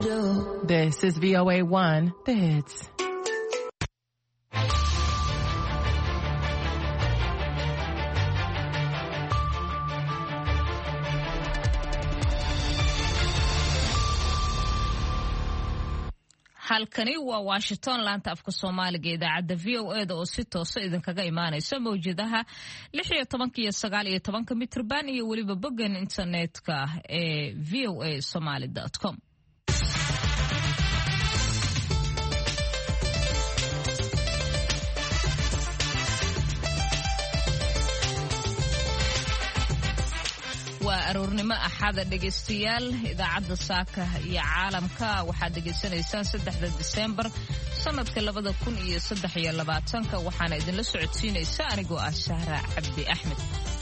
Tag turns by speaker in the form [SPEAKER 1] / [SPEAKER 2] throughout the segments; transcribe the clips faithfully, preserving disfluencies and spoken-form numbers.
[SPEAKER 1] This is V O A one, the hits.
[SPEAKER 2] halkani waa Washington laanta afka Soomaaliga idaacada V O A da oo si toos ah idinkaga imaanaysa mawjadaha lix iyo toban iyo sagaal iyo toban mitrban iyo waliba boggan internetka ee v o a somali dot com. waa aroornimo axada dhageystayaal idaacada saaka iyo caalamka waxaad dhageysanaysaan saddexda December sanadka labada kun iyo saddex iyo labaatanka waxaana idinla socodsiinaysa anigoo ah Shahra Cabdi Axmed.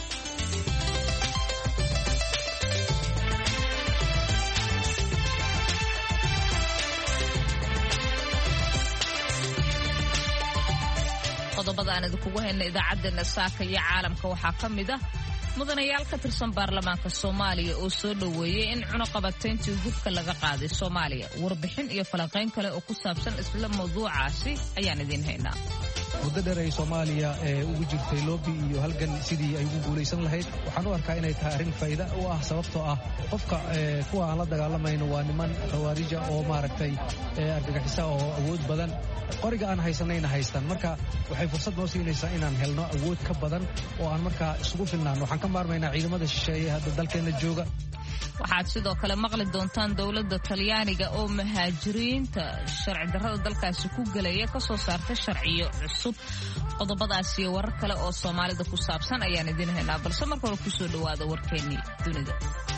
[SPEAKER 2] qodobada aan idinkugu hayna idaacadana saaka iyo caalamka waxaa ka mid ah mudanayaal ka tirsan baarlamaanka Soomaaliya oo soo dhaweeyay in cunaqabatayntii hubka laga qaaday Soomaaliya warbixin iyo falanqayn kale oo ku saabsan isla mawduucaasi ayaan idin haynaa.
[SPEAKER 3] muddo dheer ay Soomaaliya ee ugu jirtay lobby iyo halgan sidii ay ugu guuleysan lahayd waxaan u arkaa inay tahay arrin faa'iido u ah sababtoo ah qofka kuwa aan la dagaalamayno waa niman khawaarija oo maaragtay argagixisa oo awood badan qoriga aan haysanayna haystaan marka waxay fursad noo siinaysaa inaan helno awood ka badan oo aan markaa isugu filnaano waxaan ka maarmaynaa ciidamada shisheeye hadda dalkeena jooga.
[SPEAKER 2] waxaad sidoo kale maqli doontaan dowladda Talyaaniga oo muhaajiriinta sharci darrada dalkaasi ku galaya ka soo saartay sharciyo cusub. qodobadaas iyo warar kale oo Soomaalida ku saabsan ayaan idin haynaa balse marka hore ku soo dhawaada warkeennii dunida.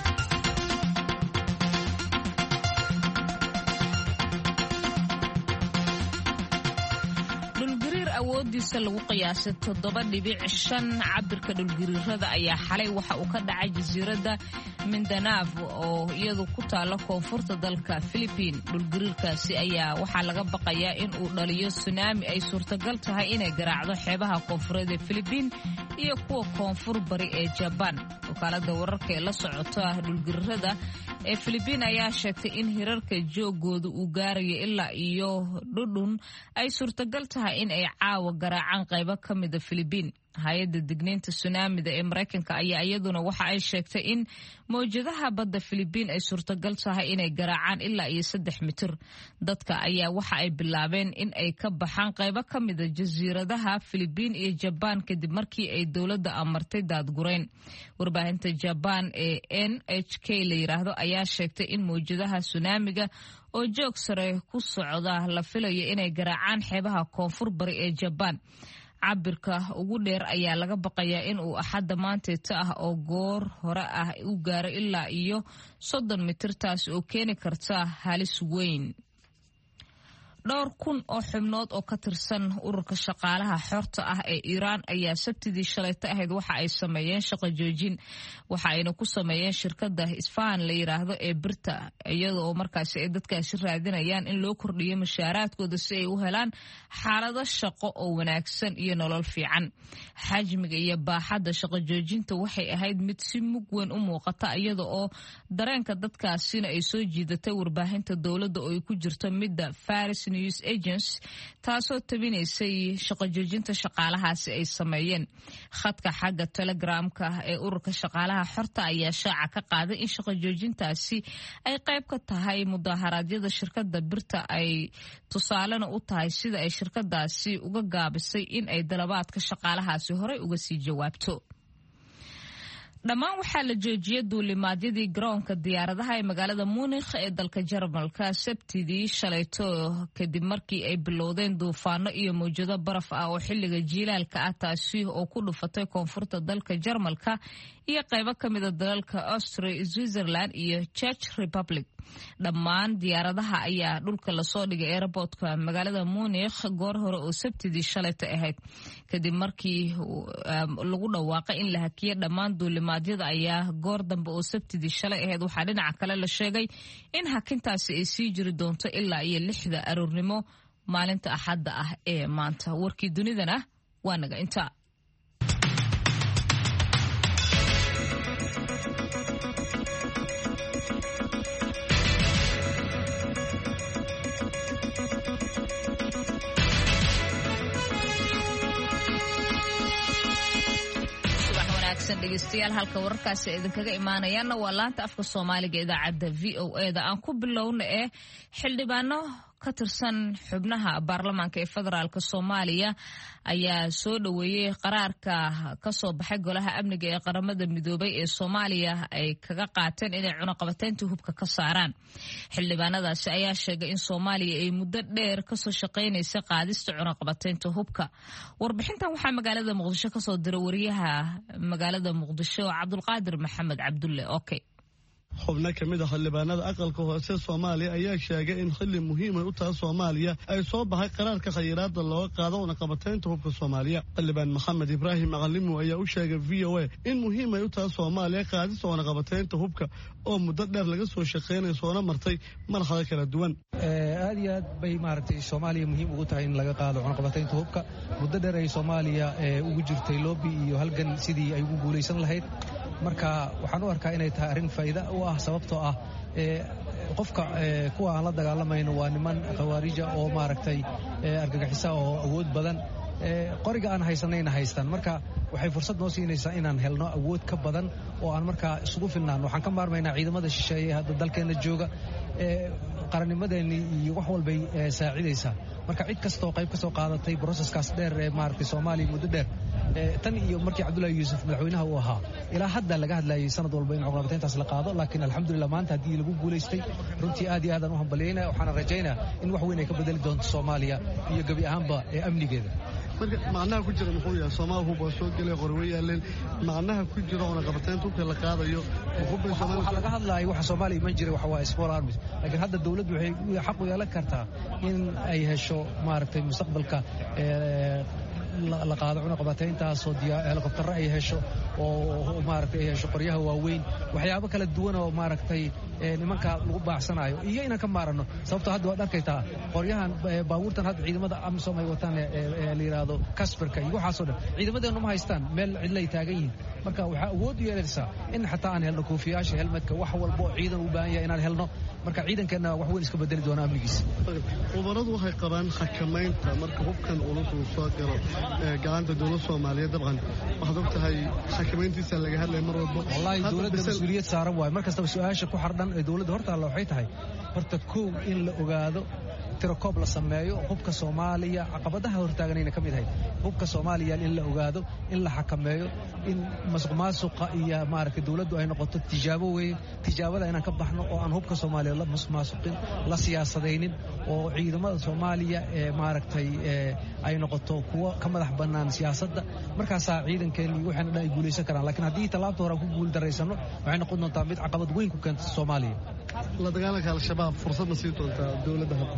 [SPEAKER 2] awoodiisa lagu qiyaasay toddoba dhibic shan cabirka dhulgariirada ayaa xalay waxa uu ka dhacay jasiiradda Mindanao oo iyadu ku taala koonfurta dalka Philippines. dhulgariirkaasi ayaa waxaa laga baqayaa in uu dhaliyo tsunami ay suurtagal tahay inay garaacdo xeebaha koonfureed ee Philippines iyo kuwa koonfur bari ee Japan. wakaalada wararka ee la socota dhulgariirada ee Philippines ayaa sheegtay in hirarka joogooda uu gaarayo ilaa iyo dhudhun ay suurtagal tahay in ay caawa garaacaan qaybo ka mid ah Philippines. hay'adda digniinta tsunamida ee Mareykanka ayaa iyaduna waxa ay sheegtay in mowjadaha badda Philippines ay suurtagal tahay inay garaacaan ilaa iyo saddex mitir. dadka ayaa waxa ay bilaabeen in ay ka baxaan qaybo ka mid ah jasiiradaha Philippines iyo Japan kadib markii ay dowladda amartay daadgurayn. warbaahinta Japan ee N H K la yiraahdo ayaa sheegtay in mowjadaha tsunamiga oo joog sare ku socda la filayo inay garaacaan xeebaha koonfur bari ee Japan. cabirka ugu dheer ayaa laga baqayaa in uu axadda maanteeta ah oo goor hore ah u gaaro ilaa iyo soddon mitir taas oo keeni karta halis weyn. dhowr kun oo xubnood oo ka tirsan ururka shaqaalaha xorta ah ee Iiraan ayaa sabtidii shalayta ahayd waxa ay sameeyeen shaqo joojin waxa ayna ku sameeyeen shirkadda Isfahan la yiraahdo ee birta iyadoo oo markaasi ay dadkaasi raadinayaan in loo kordhiyo mushaaraadkooda si ay u helaan xaalado shaqo oo wanaagsan iyo nolol fiican. xajmiga iyo baaxadda shaqo joojinta waxay ahayd mid si mug weyn u muuqata iyadoo oo dareenka dadkaasina ay soo jiidatay warbaahinta dowladda oo ay ku jirto midda Faris News Agency taasoo tabinaysay shaqo joojinta shaqaalahaasi ay sameeyeen. khadka xagga Telegramka ee ururka shaqaalaha xorta ayaa shaaca ka qaaday in shaqo joojintaasi ay qayb ka tahay mudaharaadyada shirkadda birta ay tusaalena u tahay sida ay shirkadaasi uga gaabisay in ay dalabaadka shaqaalahaasi horey uga sii jawaabto. dhammaan waxaa la joojiyay duulimaadyadii garoonka diyaaradaha ee magaalada Munich ee dalka Jarmalka sabtidii shalayto kadib markii ay bilowdeen duufaano iyo mowjado baraf ah oo xilliga jiilaalka ah taasi oo ku dhufatay koonfurta dalka Jarmalka iyo qaybo ka mid ah dalalka Austria, Switzerland iyo Czech Republic. dhammaan diyaaradaha ayaa dhulka lasoo dhigay airportka magaalada Munich goor hore oo sabtidii shalayta ahayd kadib markii lagu dhawaaqay in la hakiyay dhammaan duulimaadyada ayaa goor dambe oo sabtidii shalay ahayd waxaa dhinaca kale la sheegay in hakintaasi ay sii jiri doonto ilaa iyo lixda aroornimo maalinta axadda ah ee maanta. warkii dunidana waa naga inta. wanaagsan dhegeystayaal halka wararkaasi idinkaga imaanayaana waa laanta afka Soomaaliga idaacadda V O A da aan ku bilowna ee xildhibaano ka tirsan xubnaha baarlamaanka ee federaalka Soomaaliya ayaa soo dhaweeyay qaraarka ka soo baxay golaha amniga ee qaramada midoobay ee Soomaaliya ay kaga qaateen inay cunaqabateynta hubka ka saaraan xildhibaanadaasi ayaa sheegay in Soomaaliya ay muddo dheer ka soo shaqeynaysa qaadista cunaqabateynta hubka warbixintan waxaa magaalada Muqdisho ka soo diray wariyaha magaalada Muqdisho Cabdulqaadir Maxamed Cabdulle okay
[SPEAKER 4] xubno ka mid ah xildhibaanada aqalka hoose Soomaaliya ayaa sheegay in xilli muhiim ah u tahay Soomaaliya ay soo baxay qaraarka khayraadda loo qaado cunaqabateynta hubka Soomaaliya xildhibaan Maxamed Ibraahim Macalimo ayaa u sheegay V O A in muhiim ay u tahay Soomaaliya qaadista cunaqabateynta hubka oo muddo dheer laga soo shaqeynay soona martay marxalado kala duwan
[SPEAKER 3] aad iyo aad bay maaragtay Soomaaliya muhiim ugu tahay in laga qaado cunaqabateynta hubka muddo dheer ay Soomaaliya ugu jirtay lobby iyo halgan sidii ay ugu guuleysan lahayd marka waxaan u arkaa inay tahay arrin faa'iido u ah sababtoo ah qofka kuwa aan la dagaalamayno waa niman khawaarija oo maaragtay argagixisa oo awood badan qoriga aan haysanayna haystaan marka waxay fursad noo siinaysaa inaan helno awood ka badan oo aan markaa isugu filnaan waxaan ka maarmaynaa ciidamada shisheeye hadda dalkeena jooga qarannimadeeni iyo wax walbay saacidaysaa marka cid kastoo qayb ka soo qaadatay broseskaas dheer ee maaragtay Soomaaliya muddo dheer tan iyo markii Cabdullaahi Yuusuf madaxweynaha uu ahaa ilaa hadda laga hadlayay sanad walba in cunaqabateyntaas la qaado laakiin alxamdulillah maanta hadii lagu guuleystay runtii aad iyo aad aan u hambalyeynaa waxaan rajaynayaa in wax weyn ay ka bedeli doonto Soomaaliya iyo gabi ahaanba ee amnigeeda
[SPEAKER 4] marka macnaha ku jira muxuu yahay Soomaaliya hub soo galay qorweeyaaleen macnaha ku jira cunaqabateynta hubka la qaadayo
[SPEAKER 3] waxa laga hadlayo waxa Soomaaliya man jiray waxa waa small arms laakiin hadda dawladdu waxay xaq u yeelan kartaa in ay hesho maaragtay mustaqbalka la qaado cunaqabateyntaas oo helicopter ay hesho oo maaragtay ay hesho qoryaha waaweyn waxyaabo kala duwan oo maaragtay nimanka lagu baaxsanayo iyo inaan ka maarano sababtoo hadda waad arkaytaa qoryahan baabuurtan hadda ciidamada AMISOM ay wataan ee la yiraahdo Kasperka iyo waxaasoo dhan ciidamadeenu ma haystaan meel cidlay taagan yihiin marka waxa awood u yeelaysaa in xataa aan helno koofiyaasha helmadka wax walba oo ciidan u baahan yahay inaan helno marka ciidankeena wax weyn iska bedeli doona amnigiisa
[SPEAKER 4] umaradu waxay qabaan xakamaynta marka hubkan uu soo galo gacanta dawladda Soomaaliyeed dabcan waxaad og tahay xakamayntiisa laga hadlay mar walba
[SPEAKER 3] wallahi dawladda mas'uuliyad saaran waay markasta su'aasha ku xardhan ee dawladda horta la waxay tahay horta koow in la ogaado tirakoob la sameeyo hubka Soomaaliya caqabadaha hortaaganayna kamid ahay hubka Soomaaliya in la ogaado in la xakameeyo in masqumaasuqa iyo maaragtay dawladdu ay noqoto tijaabo weey tijaabada inaan ka baxno oo aan hubka Soomaaliya la masqumaasuqin la siyaasadeynin oo ciidamada Soomaaliya ee maaragtay ay noqoto kuwa ka madax banaan siyaasadda markaas ciidankeena waxaan ay guuleysan karaan laakiin haddii talaabta hore ku guul dareysano waxay noqon doontaa mid caqabad weyn ku keenta Soomaaliya
[SPEAKER 4] la dagaalanka al-shabaab fursad ma sii doontaa dawladda hadda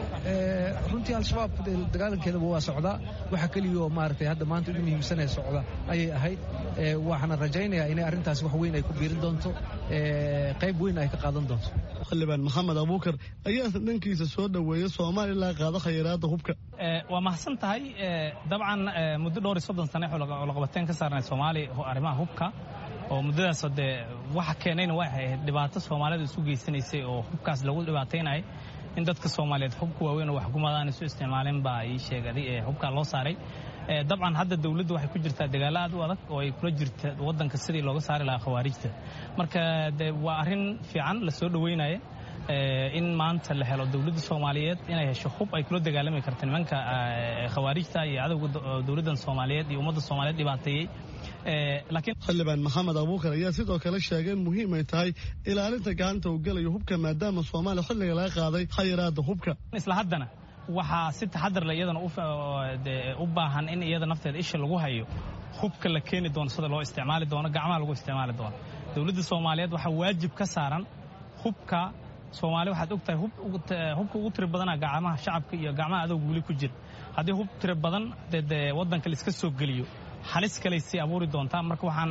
[SPEAKER 3] runtii al-shabaab dagaalankeeda waa socdaa waxa kaliya maaragtay hadda maanta ugu muhiimsan ee socda ayay ahayd waxaan rajaynayaa inay arrintaas wax weyn ay ku biirin doonto qayb weyn ay ka qaadan doonto
[SPEAKER 4] xildhibaan Maxamed Abuukar ayaa dhankiisa soo dhaweeyay Soomaaliya la qaado khayraadda hubka
[SPEAKER 5] waa mahadsan tahay dabcan muddo dhowr iyo soddon sano oo la qabateen ka saarnay Soomaaliya arrimaha hubka oo muddadaas de waxa keenayna waa dhibaato Soomaaliyeed isu geysanaysay oo hubkaas lagu dhibaateynay in dadka Soomaaliyeed hubku waaweyn oo wax gumadaan isu isticmaaleen baa ay sheegay ee hubka loo saaray dabcan hadda dawladdu waxay ku jirtaa dagaal aad u adag oo ay kula jirto wadanka sidii looga saari lahaa khawaarijta marka waa arrin fiican la soo dhaweynaya in maanta la helo dawladda Soomaaliyeed inay hesho hub ay kula dagaalami karto nimanka khawaarijta iyo cadawga dawladda Soomaaliyeed iyo ummadda Soomaaliyeed dhibaateeyay laakiin
[SPEAKER 4] xildhibaan Maxamed Abuukar ayaa sidoo kale sheegay in muhiim ay tahay ilaalinta gacanta uu galayo hubka maadaama Soomaaliya xilliga laga qaaday khayraadda hubka
[SPEAKER 5] isla haddana waxaa si taxadar leh iyadana u baahan in iyada nafteeda isha lagu hayo hubka la keeni doono sida loo isticmaali doono gacmaha lagu isticmaali doono dawladda Soomaaliyeed waxaa waajib ka saaran hubka Soomaaliya waxaad ogtahay hubka ugu tiro badan gacmaha shacabka iyo gacmaha adoo wali ku jira haddii hub tiro badan wadanka la iska soo geliyo halis kale si abuuri doonta marka waxaan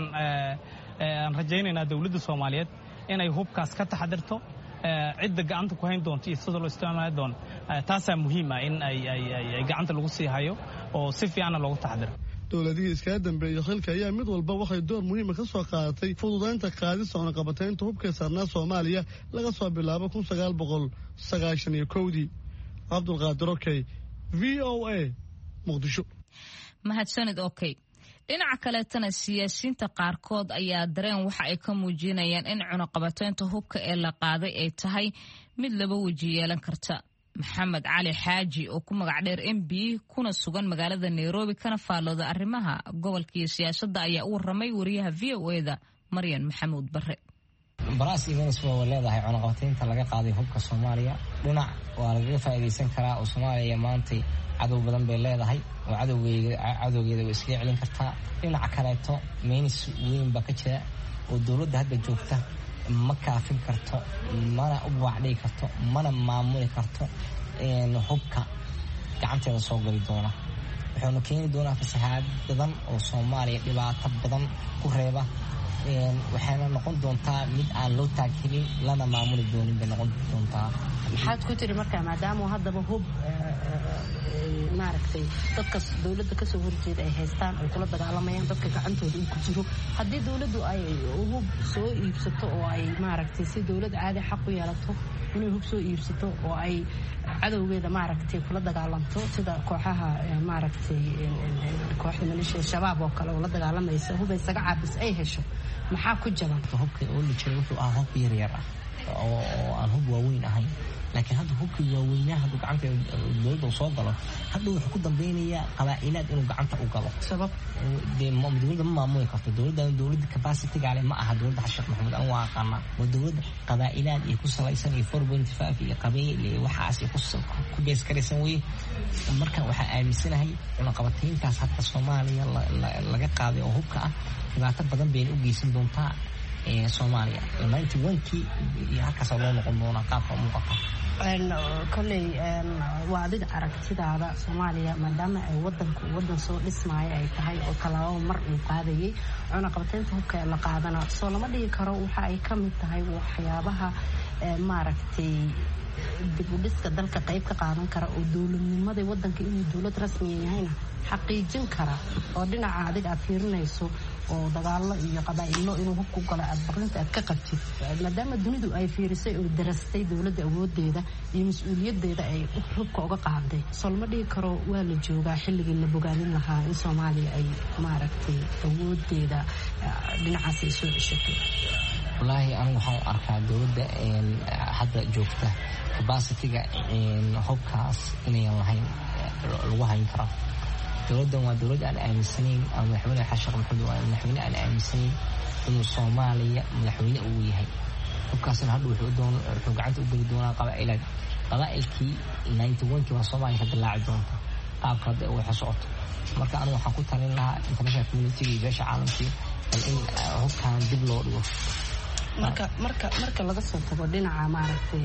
[SPEAKER 5] aan rajaynaynaa dawladda Soomaaliyeed inay hubkaas ka taxadirto cidda gacanta ku hayn doonto iyo sida loo isticmaali doono taasa muhiim ah in ay ay gacanta lagu sii hayo oo si fiican loogu taxadiro
[SPEAKER 4] dawladihii iska dambeeyay xilka ayaa mid walba waxay door muhiim ah ka soo qaadatay fududeynta qaadista cunaqabateynta hubka saarnaa Soomaaliya laga soo bilaabo kun sagaal boqol sagaashan iyo kowdii Cabdulqaadir Okay V O A Muqdisho
[SPEAKER 2] mahadsanid Okay dhinaca kaleetana siyaasiyiinta qaarkood ayaa dareen waxa ay ka muujinayaan in cunaqabateynta hubka ee la qaaday ay tahay mid laba weji yeelan karta. maxamed cali xaaji oo ku magac dheer M B kuna sugan magaalada Nairobi kana faallooda arrimaha gobolka iyo siyaasadda ayaa u waramay wariyaha V O A da Maryan Maxamuud Barre.
[SPEAKER 6] baraas iimanas waa leedahay cunaqabateynta laga qaaday hubka Soomaaliya dhinac waa laga faa'iideysan karaa oo Soomaaliya maanta cadow badan bay leedahay oo cadowgeeda cadowgeeda way iska celin kartaa. dhinaca kaleeto meenis weyn baa ka jira oo dawladda hadda joogta ma kaafin karto mana u wacdi karto mana maamuli karto in hubka gacanteeda soo gali doona wuxuuna keeni doonaa fasahaad badan oo Soomaaliya dhibaato badan ku reeba waxaana noqon doontaa mid aan loo taageerin lana maamuli doonin bay noqon doontaa.
[SPEAKER 7] maxaad ku tiri markaa maadaama haddaba hub maaragtay dadka dawladda ka soo horjeeda ay haystaan ay kula dagaalamayaan dadka gacantooda uu ku jiro haddii dawladdu ay hub soo iibsato oo ay maaragtay si dawlad caadi xaq u yeelato inay hub soo iibsato oo ay cadowgeeda maaragtay kula dagaalanto sida kooxaha maaragtay kooxda maleeshiyada shabaab oo kale oo la dagaalamaysa hub ay isaga caabis ay hesho maxaa ku jaban?
[SPEAKER 6] hubka oo la jiro wuxuu ahaa hub yar yar ah oo aan hub waaweyn ahayn laakiin hadda hubkii waaweynaha hadduu gacanta dawladda soo galo hadda wuxuu ku dambaynayaa qabaa'ilaad inuu gacanta u galo sabab dee dawladda ma maamuli karto dawladda dawladda capacity-ga leh ma aha dawladda Sheekh Maxamed aan waa aqaana waa dawladda qabaa'ilaad iyo ku salaysan iyo four point five iyo qabiil iyo waxaas ku ku bees karaysan way marka waxa aaminsanahay in qabateyntaas hadda Soomaaliya laga qaaday oo hubka ah dhibaato badan bay u geysan doontaa ee Soomaaliya ninety-one-kii iyo halkaas loo noqon doona qaabka muuqata
[SPEAKER 7] een kolay een waa adiga aragtidaada Soomaaliya maadaama ay wadanku wadan soo dhismaayo ay tahay oo talaabo mar uu qaadayay cunaqabateynta hubka la qaadana soo lama dhigi karo waxa ay ka mid tahay waxyaabaha maaragtay dib u dhiska dalka qayb ka qaadan kara oo dawladnimada wadanka inuu dawlad rasmi yahay xaqiijin kara oo dhinaca adiga aad fiirinayso oo dagaalo iyo qabaa'ilo inuu hubku galo aad baqrinta aad ka qabtid maadaama dunidu ay fiirisay oo darastay dawladda awoodeeda iyo mas'uuliyadeeda ay hubka uga qaaday soo lama dhigi karo waa la joogaa xilligii la bogaadin lahaa in Soomaaliya ay maaragtay awoodeeda dhinacaas ay soo ceshato.
[SPEAKER 6] wallaahi anigu waxaan arkaa dawladda hadda joogta capacity-ga hubkaas inay lahayn lagu hayn karo. dawladdan waa dawlad aan aaminsanayn ama madaxweyne Sheekh Maxamed waa madaxweyne aan aaminsanayn inuu Soomaaliya madaxweyne uu yahay hubkaasna hadda wuxuu doon wuxuu gacanta u geli doonaa qabaa'ilaad qabaa'ilkii ninety-one-kii waa Soomaaliya ka dilaaci doonta qaabka hadda uu socoto marka anigu waxaan ku talin lahaa international community iyo beesha caalamka in hubkaan dib loo dhigo.
[SPEAKER 7] marka marka marka laga soo tago dhinaca maaragtay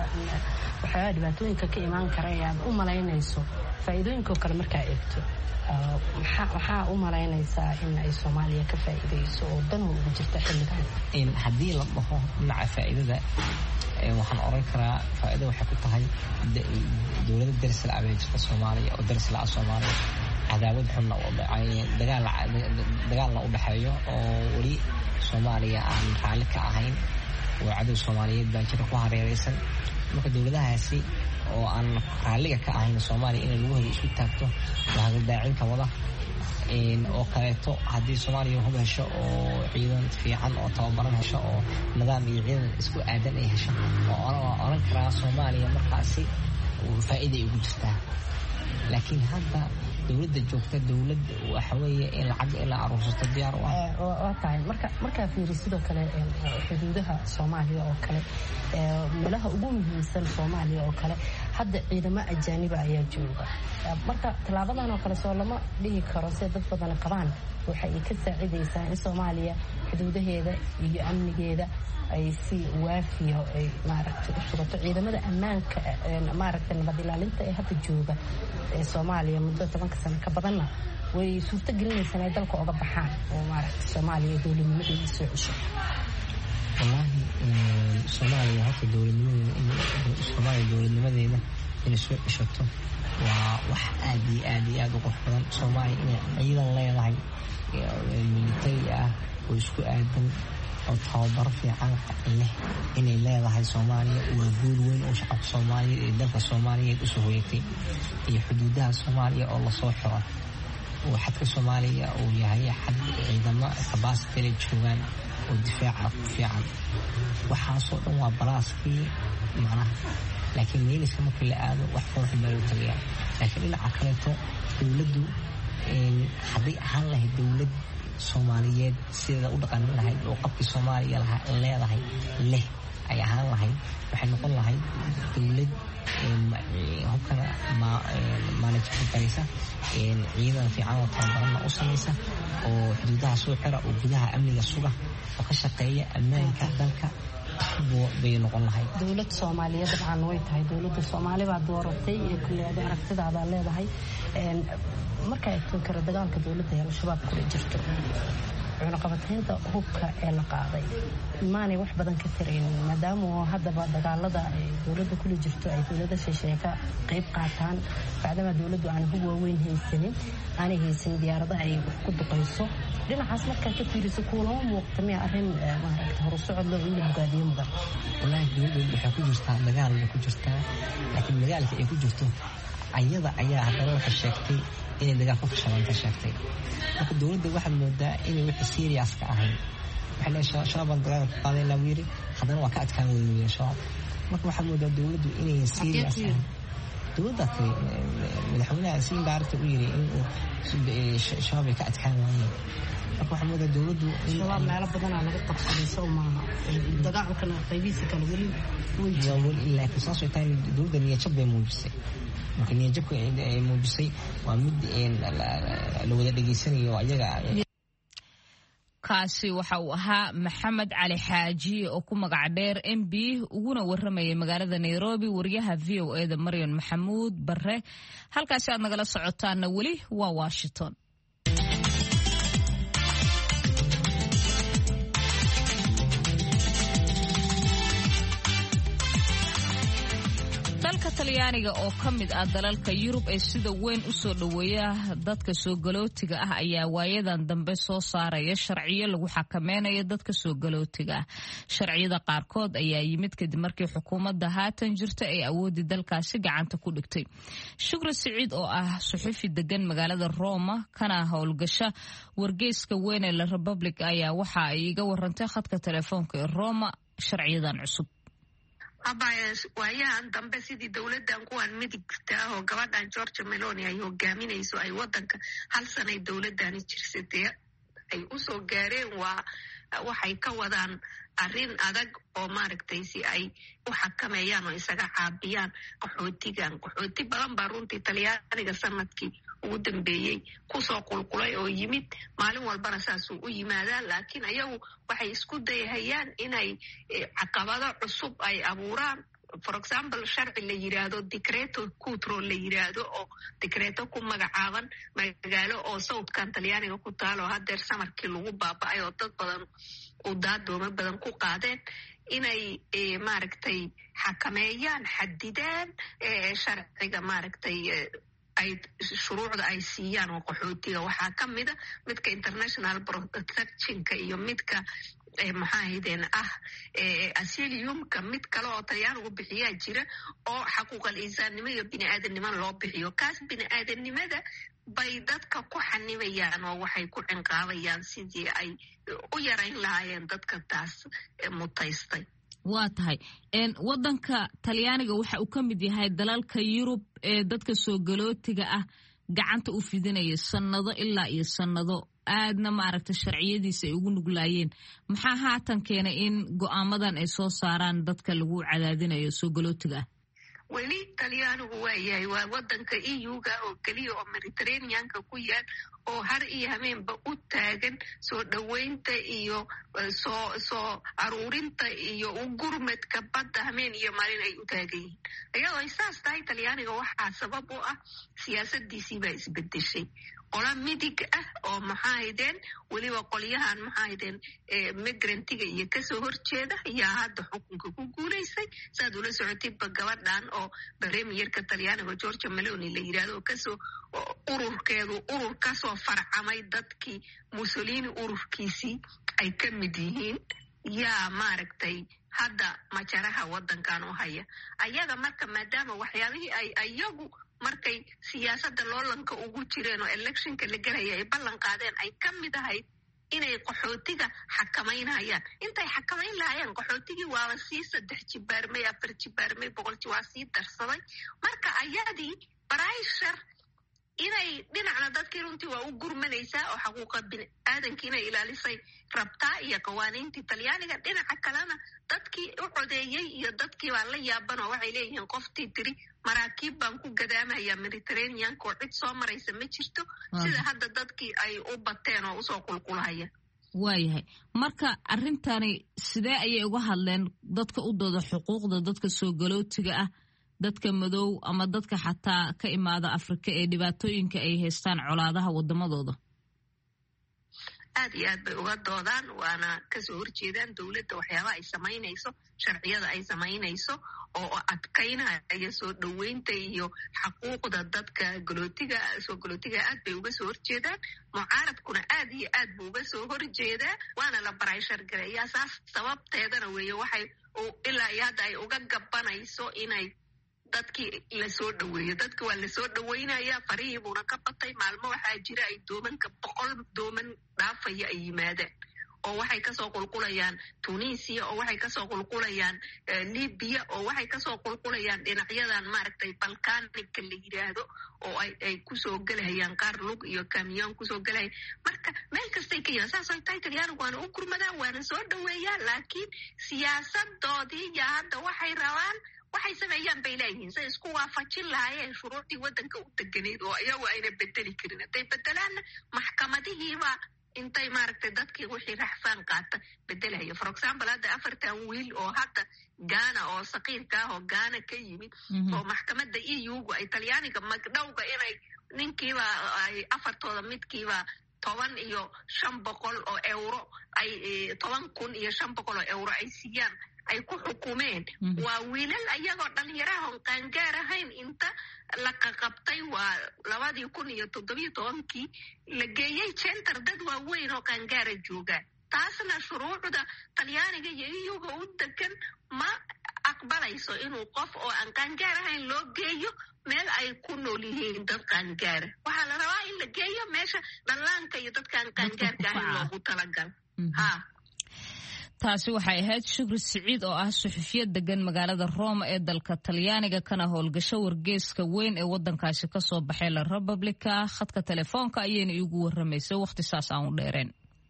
[SPEAKER 7] waxaa dhibaatooyinka ka imaan kara ee aad u malaynayso faa'iidooyinka kale marka ay eegto waxa waxa u malaynaysaa in ay Soomaaliya ka faa'iideyso oo dan ugu jirta xilligan
[SPEAKER 6] in haddii la dhaho dhinaca faa'iidada waxaan oran karaa faa'iido waxay ku tahay dawladda daris la abeejta Soomaaliya oo daris la Soomaaliya cadaawad xunna oo dhacay dagaal dagaalna u dhaxeeyo oo wali Soomaaliya aan raali ka ahayn oo cadow Soomaaliyeed baa jira ku hareeraysan marka dawladahaasi oo aan raaliga ka ahayn Soomaaliya in lagu helo isku taagto waa daacin ka wada in oo kaleeto haddii Soomaaliya hub hesho oo ciidan fiican oo tababaran hesho oo nidaam iyo ciidan isku aadan ay hesho oo oran karaa Soomaaliya markaasi faa'iido ay ugu jirtaa laakiin hadda dawladda joogta dawladda waxa weeye in lacag ila aruursato diyaar u ah
[SPEAKER 7] oo tahay marka marka fiiri sidoo kale xuduudaha Soomaaliya oo kale meelaha ugu muhiimsan Soomaaliya oo kale hadda ciidamo ajaanib ayaa jooga marka talaabadan oo kale soo lama dhihi karo si dad badan qabaan waxay ka saacideysaa in Soomaaliya xuduudaheeda iyo amnigeeda ay si waafiyo ay maaragtay u sugato ciidamada ammaanka maaragtay nabad ilaalinta ee hadda jooga ee Soomaaliya muddo toban sano ka badanna way suurta gelinaysaa inay dalka uga baxaan oo maaragtay Soomaaliya dawladnimadeeda soo cesho.
[SPEAKER 6] wallaahi Soomaaliya hadda dawladnimadeeda Soomaaliya dawladnimadeeda inay soo ceshato waa wax aad iyo aad iyo aad u qurux badan. Soomaaliya inay ciidan leedahay military ah oo isku aadan oo tababar fiican leh inay leedahay Soomaaliya waa guul weyn oo shacabka Soomaaliyeed ee dalka Soomaaliyeed u soo hoyatay iyo xuduudaha Soomaaliya oo la soo xiro oo xadka Soomaaliya oo yahay xad ciidamo capacity joogan oo difaaca ku fiican waxa soo dhan waa balaaskii macnaha laakiin meeliska markii la aado wax foox meel u tagaya laakiin dhinaca kale to dawladdu in hadii aan lahayd dawlad Soomaaliyeed sida u dhaqan lahayd oo qabki Soomaaliya leedahay leh ay ahaan lahayd waxay noqon lahayd dawlad hubkana ma manage ku karaysa in ciidan fiican oo tababaran u samaysa oo xuduudaha soo xira oo gudaha amniga suga oo ka shaqeeya ammaanka dalka bay noqon lahayd
[SPEAKER 7] dawlad Soomaaliyeed dabcan way tahay dawladda Soomaaliya baa dooratay ee kulleeda aragtidaada leedahay een marka ay kala dagaalka dawladda iyo shabaab kula jirto cunaqabataynta hubka ee la qaaday maanay wax badan ka tareen maadaama haddaba dagaalada ay dawladda kula jirto ay dawladda shisheeka qayb qaataan bacdama dawladdu aan hub waaweyn haysanin aanay haysan diyaaradaha ay ku duqayso dhinacaas marka ka fiiriso kuulama muuqtamay arrin maaragtay hor socod loo in la hogaadiyo mudan
[SPEAKER 6] wallahi dawladdu waxay ku jirtaa dagaal ku jirtaa laakiin dagaalka ay ku jirto ayada ayaa haddana waxay sheegtay inay dagaal ku fashilantay sheegtay marka dawladda waxay moodaa inay wixii serious ka ahayn waxay leedahay shabaab dagaal ku qaaday la wiiri haddana waa ka adkaan weeyay shabaab marka waxay moodaa dawladdu inay serious ahayn dawladda madaxweynaha siin daarta u yiri in shabaab ka adkaan weeyay marka waxay moodaa dawladdu in
[SPEAKER 7] shabaab meelo badan laga qabsaday soo maaha dagaalkana qaybiisa kala wali
[SPEAKER 6] way wali ilaa ka soo socotay dawladda niyad bay muujisay marka niyad jabka ay muujisay waa mid la wada dhageysanayo ayaga
[SPEAKER 2] kaasi waxa uu ahaa Maxamed Cali Xaaji oo ku magac dheer M B uguna waramayay magaalada Nairobi wariyaha V O A da Marion Maxamuud Barre halkaas aad nagala socotaana wali waa Washington dalka Talyaaniga oo kamid ah dalalka Yurub ee sida weyn u soo dhaweeya dadka soo galootiga ah ayaa waayadan dambe soo saaraya sharciyo lagu xakameynayo dadka soo galootiga ah sharciyada qaarkood ayaa yimid kadib markii xukuumadda haatan jirta ay awoodi dalkaasi gacanta ku dhigtay Shukri Saciid oo ah suxufi degan magaalada Roma kana howlgasha wargeyska weyn ee La Republic ayaa waxa ay iga warantay khadka telefoonka ee Roma sharciyadan cusub
[SPEAKER 8] abaayas waayahan dambe sidii dawladdan kuwan midigta oo gabadhan Giorgia Meloni ay hogaaminayso ay wadanka hal sanay dawladdan jirsatay ay u soo gaareen waa waxay ka wadaan arrin adag oo maaragtay si ay u xakameeyaan oo isaga caabiyaan qaxootigan qaxooti badan baa runtii Talyaaniga sanadkii ugu dambeeyay ku soo qulqulay oo yimid maalin walbana saas u yimaadaan laakiin ayagu waxay isku dayayaan inay caqabado cusub ay abuuraan for example sharci la yiraahdo decreto cutro la yiraahdo oo decreto ku magacaaban magaalo oo Southkan Talyaaniga ku taalo hadeer samarkii lagu baaba'ay oo dad badan oo daadooma badan ku qaadeen inay maaragtay xakameeyaan xadidaan sharciga maaragtay ay shuruucda ay siiyaan oo qaxootiga waxaa ka mid ah midka international protectionka iyo midka maxaa ahaydeen ah asylumka mid kale oo Talyaanigu bixiyaa jira oo xaquuqal insaannimo iyo bini'aadanimo loo bixiyo kaas bini'aadanimada bay dadka ku xanibayaan oo waxay ku cinqaabayaan sidii ay u yarayn lahaayeen dadka taas mutaystay
[SPEAKER 2] waa tahay een wadanka Talyaaniga waxa uu ka mid yahay dalalka Yurub ee dadka soo galootiga ah gacanta u fidinaya sanado ilaa iyo sanado aadna maaragtay sharciyadiisa ay ugu nuglaayeen maxaa haatan keenay in go'aamadan ay soo saaraan dadka lagu cadaadinayo soo galootiga ah
[SPEAKER 8] weli Talyaanigu waa yahay waa wadanka E U-ga oo kaliya oo Mediterranean-ka ku yaal oo har iyo habeenba u taagan soo dhaweynta iyo soo soo aruurinta iyo u gurmadka badda habeen iyo maalin ay u taagan yihiin iyadoo ay saas tahay Talyaaniga waxaa sabab u ah siyaasadiisii baa isbedeshay qola midig ah oo maxaa ahaydeen weliba qolyahan maxaa ahaydeen migrantiga iyo kasoo horjeeda ayaa hadda xukunka ku guulaysay saad ula socotayba gabadhan oo premierka Talyaaniga Giorgia Meloni la yiraahdo kasoo ururkeedu urur kasoo farcamay dadkii Mussolini ururkiisii ay ka mid yihiin yaa maaragtay hadda majaraha wadankan u haya ayaga marka maadaama waxyaabihii ay ayagu markay siyaasadda loolanka ugu jireen oo electionka la gelaya ay ballan qaadeen ay ka mid ahayd inay qaxootiga xakamaynayaan. Intay xakamayn lahaayeen qaxootigii waaba sii saddex jibaarmay afar jibaarmay boqolki waa sii darsaday. Marka ayadii barayshar inay dhinacna dadkii runtii waa u gurmanaysaa oo xaquuqa bini'aadankii inay ilaalisay rabtaa iyo qawaaniintii talyaaniga, dhinaca kalena dadkii u codeeyey iyo dadkii baa la yaaban oo waxay leeyihiin qoftii tiri maraakiib baan ku gadaamaya mediterraneanka oo cid soo maraysa ma jirto, sida hadda dadkii ay u bateen oo usoo qulqulahaya.
[SPEAKER 2] waayahay marka arrintani sidee ayay uga hadleen dadka u dooda xuquuqda dadka soo galootiga ah, dadka madow ama dadka xataa ka imaada Afrika ee dhibaatooyinka ay haystaan colaadaha wadamadooda?
[SPEAKER 8] aad iyo aad bay uga doodaan, waana kasoo horjeedaan dowladda waxyaabaha ay samaynayso, sharciyada ay samaynayso oo adkaynaya soo dhoweynta iyo xaquuqda dadka galootiga soo galootiga aad bay uga soo horjeedaan. mucaaradkuna aad iyo aad buu uga soo horjeedaa, waana la barayshar gareeyaa. saas sababteedana weeye waxay ilaa iyo hadda ay uga gabanayso inay dadkii lasoo dhoweeyo. dadka waa lasoo dhoweynaya, farihii buuna ka batay. maalmo waxaa jira ay doomanka boqol dooman dhaafaya ay yimaadeen oo waxay kasoo qulqulayaan tunisia, oo waxay kasoo qulqulayaan libya, oo waxay kasoo qulqulayaan dhinacyadan maaragtay balkanika la yidhaahdo, oo ay ay kusoo gelahayaan qaar lug iyo kamiyon kusoo gelahaya. marka meel kastay ka yimaan saas ay tahay talyaanigu waana u gurmadaan, waana soo dhoweeyaan, laakiin siyaasadoodii ya hadda waxay rabaan waxay sameeyaan bay leeyihiin say isku waafajin lahaayeen shuruucdii waddanka u deganayd oo iyagu ayna bedeli karin. hadday bedelaanna maxkamadihiiba intay maaragtay dadkii wixii raxfaan qaata bedelaya. for example hadda afartan wiil oo hadda Ghana oo saqiirka ah oo Ghana ka yimid oo maxkamadda E U-gu ay talyaaniga magdhowga inay ninkiiba ay afartooda midkiiba toban iyo shan boqol oo euro ay toban kun iyo shan boqol oo euro ay siiyaan ay ku xukumeen. waa wiilal ayagoo dhalinyaraha on qaangaar ahayn inta la qaqabtay waa labadii kun iyo toddobiyo tobankii la geeyey center dad waaweyn oo qaangaara joogaan. taasna shuruucda talyaaniga iyo iyuga u degan ma aqbalayso inuu qof oo aan qaangaar ahayn loo geeyo meel ay ku nool yihiin dad qaangaara. waxaa la rabaa in la geeyo meesha dhallaanka iyo dadkaan qaangaarka ahayn loogu talagal. ha
[SPEAKER 2] taasi waxay ahayd Shukri Siciid oo ah suxufiyad degan magaalada Rome ee dalka Talyaaniga kana howlgasho wargeyska weyn ee wadankaasi ka soo baxay La Repubblica. khadka telefoonka ayayna igu waramaysay waqti saas aan u dheereen.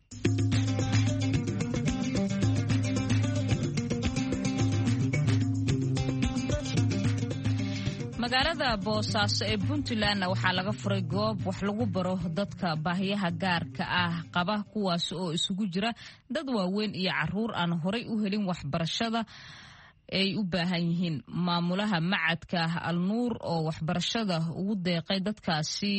[SPEAKER 2] magaalada Boosaaso ee Puntland waxaa laga furay goob wax lagu baro dadka baahiyaha gaarka ah qaba, kuwaas oo isugu jira dad waaweyn iyo caruur aan horay u helin waxbarashada ay u baahan yihiin. maamulaha macadka Al-Nuur oo waxbarashada ugu deeqay dadkaasi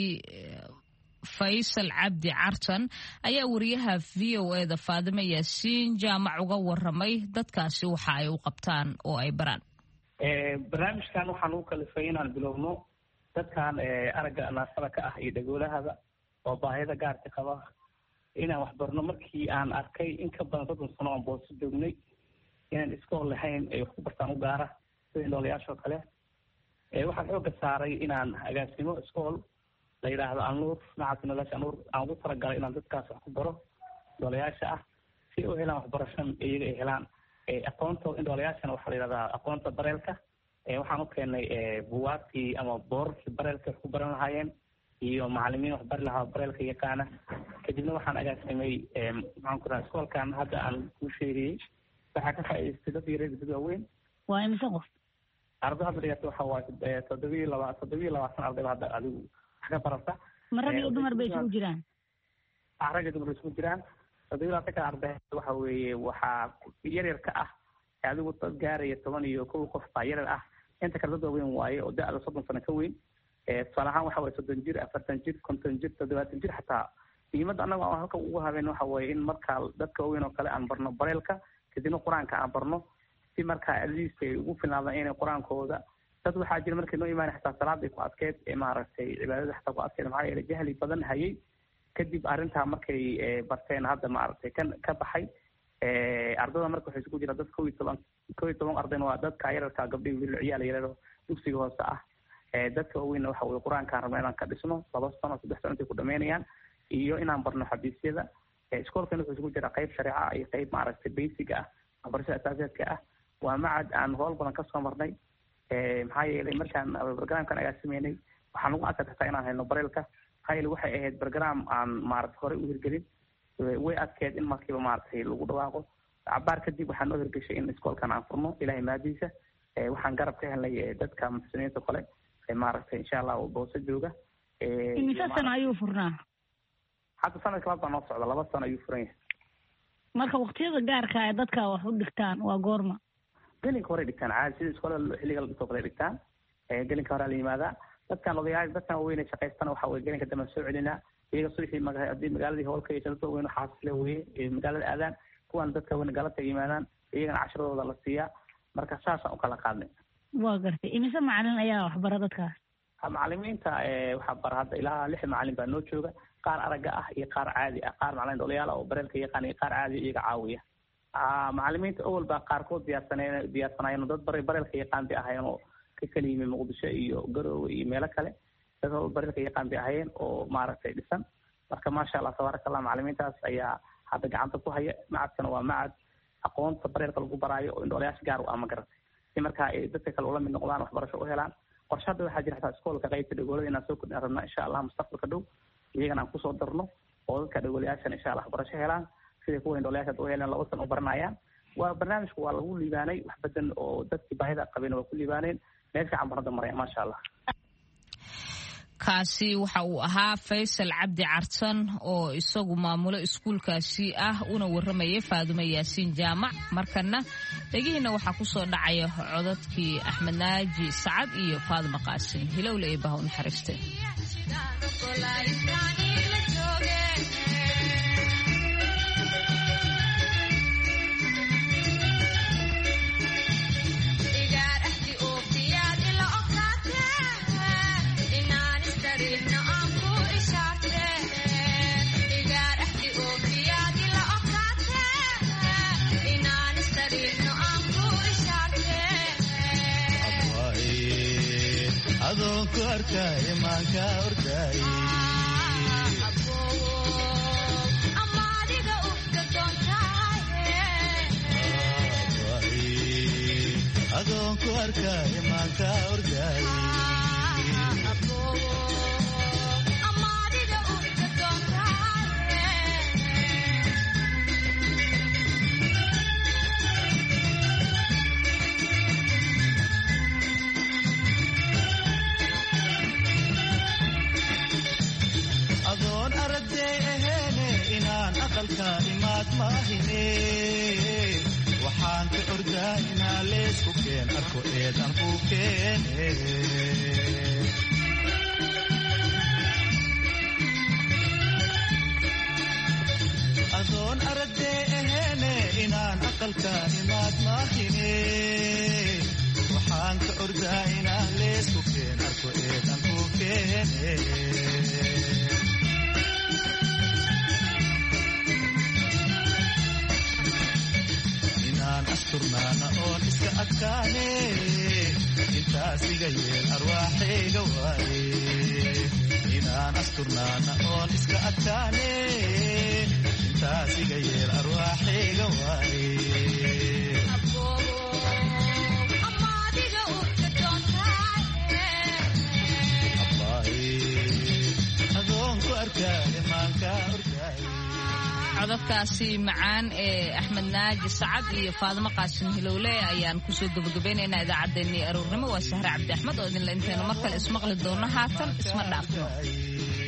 [SPEAKER 2] Faysal Cabdi Cartan ayaa wariyaha V O A da Faadimo Yaasiin jaamac uga waramay dadkaasi waxa ay u qabtaan oo ay baraan.
[SPEAKER 9] barnaamijkan waxaan u kalifay inaan bilowno dadkan aragga naafada ka ah iyo dhagoolahada oo baahida gaarka qaba inaan waxbarno. markii aan arkay in ka badan soddon sano aan booso joognay inaan iskool lahayn ay wax ku bartaan u gaara sida noolayaashoo kale, waxaan xooga saaray inaan agaasimo iskool la yidhaahdo Al-Nuur macadka nolosha Al-Nuur aan ugu talagalay inaan dadkaas wax ku baro noolayaasha ah si u helaan waxbarashan iyaga ay helaan aqoonta indhoolayaashana waxaa la yidhahdaa aqoonta bareelka. waxaan u keenay buwaagtii ama boorarkii bareelka wax ku baran lahaayeen iyo macalimiin wax bari lahaa bareelka yaqaana. kadibna waxaan agaasimay maxaan ku rahaa iskoolkan hadda aan kuu sheegayey waxaa ka faa'idaystay dad yareed dad waaweyn.
[SPEAKER 10] waa imisa qof?
[SPEAKER 9] arday hadda dhigata waxa waaye toddobiyo laba toddobiyo labaatan ardayba hadda adigu wax ka barata.
[SPEAKER 10] ma rag iyo dumar bay isugu jiraan?
[SPEAKER 9] rag iyo dumar bay isugu jiraan. toddobiyo labaatanka arday waxa weeye waxaa yaryarka ah adigu dad gaaraya toban iyo kow qof baa yaryar ah. inta kale dad waaweyn waaye oo da-da soddon sano ka weyn. tusaale ahaan waxa waye soddon jir afartan jir konton jir toddobaatan jir xataa. muhiimadda annaga aan halka ugu habeen waxa weeye in markaa dadka waaweyn oo kale aan barno bareelka kadibna qur-aanka aan barno si markaa atleast ay ugu filnaadaan inay qur-aankooda. dad waxaa jira markay noo imaanay xataa salaaday ku adkeed ee maaragtay cibaadada xataa ku adkeed maxaa yeelay jahli badan hayay. kadib arrintaa markay barteen hadda maaragtay ka ka baxay ardada marka waxay isugu jiraan dad kow iyo toban kow iyo toban ardayna waa dadka yararka gabdhihi wiil ciyaal yararo dugsiga hoose ah. dadka waaweynna waxa weye qur-aankaan rabna inaan ka dhisno laba sano saddex sano intay ku dhamaynayaan iyo inaan barno xabiisyada iskoolkan wuxuu isugu jira qayb shareeca iyo qayb maaragtay basiga ah waxbarashada asaaseedka ah waa macad aan howl badan kasoo marnay maxaa yeelay markaan barnaamijkan ayaa sameynay waxaan lagu adkaa kartaa inaan hayno bareelka maxaa yeelay waxay ahayd barnaam aan maaragtay horey u hirgelin way adkeed in markiiba maaragtay lagu dhawaaqo cabaar kadib waxaa noo hirgeshay in iskoolkan aan furno ilahay maadiisa waxaan garab ka helnay dadka muxsiniinta kale maaragtay insha allah booso jooga
[SPEAKER 10] imise sano ayuu furnaa
[SPEAKER 9] hadda sanadka labaad baa noo socda laba sano ayuu furan yahay
[SPEAKER 10] marka waqtiyada gaarka ay dadka wax u dhigtaan waa goorma
[SPEAKER 9] gelinka hore dhigtaan caadi sida iskoolada xilliga la dhigto kale dhigtaan gelinka hore la yimaadaa dadkan odayaal dadkan weyne shaqaystana waxa weye gelinka dambe soo celinaa iyaga subaxii haddii magaaladii howlka iyo dadka weyne xaasile weye magaalada aadaan kuwan dadka weyne galabta yimaadaan iyagana cashiradooda la siiyaa marka saasaan u kala qaadnay
[SPEAKER 10] waa gartay imise macalin ayaa waxbara dadkaas
[SPEAKER 9] macalimiinta waxaa bara hadda ilaa lix macalin baa noo jooga qaar aragga ah iyo qaar caadi ah qaar macalin dhaliyaal oo bareelka yaqaan iyo qaar caadi iyaga caawiya macalimiinta awal baa qaarkood diyaarsaneen diyaarsanaayeen dad bare bareelka yaqaan bay ahaayeen oo ka kala yimi muqdisho iyo garoowe iyo meelo kale dad bareelka yaqaan bay ahaayeen oo maaragtay dhisan marka maasha allah tabaaraka allah macalimiintaas ayaa hadda gacanta ku haya macadkana waa macad aqoonta bareelka lagu baraayo oo indhoolayaasha gaar u ah ma garatay si markaa ay dadka kale ula mid noqdaan waxbarasho u helaan qorshe hadda waxaa jira xataa iskoolka qaybta dhagoolada inaan soo kordhin rabnaa insha allah mustaqbalka dhow iyagana aan kusoo darno oo dadka dhagoolayaashana insha allah waxbarasho helaan siday kuwa indhoolayaasha u heleen laba sano u baranayaan waa barnaamijku waa lagu liibaanay wax badan oo dadkii baahida qabeen waa ku liibaaneen meel fiican baan hadda maraya maasha allah
[SPEAKER 2] kaasi waxa uu ahaa Faysal Cabdi Cartan oo isagu maamulo iskuulkaasi ah una waramayay Faadumo Yaasiin Jaamac markana dhagihiina waxa ku soo dhacaya codadkii Axmed Naaji Sacad iyo Faadumo Qaasim hilowle ee bahoon xariistay
[SPEAKER 11] adoo ku arkay maanka orday amadiga u dadontaay adoo ku arkay maanka orday amadiga u dadontaay adoon aragtay aheene inaan aqalka imaad maahine waxaan ka ordaa inaan leesku keen arko eedan ku keene adoon aragtay aheene inaan aqalka imaad maahine waxaan ka ordaa inaan leesku keen arko eedan ku keene asturnaana oon iska adkaane intaas iga yeel arwaaxayga waaye inaan asturnaana oon iska adkaane intaas iga yeel arwaaxayga waaye adoon ku arkaaye maanka orkaaye
[SPEAKER 2] codadkaasi macaan ee Axmed Naaji Sacad iyo Faadumo Qaasim Hilowle ayaan ku soo gabagabaynaynaa idaacaddeenii aroornimo waa Sahra Cabdi Axmed oo idin la inteeno mar kale ismaqli doona haatan isma dhaafno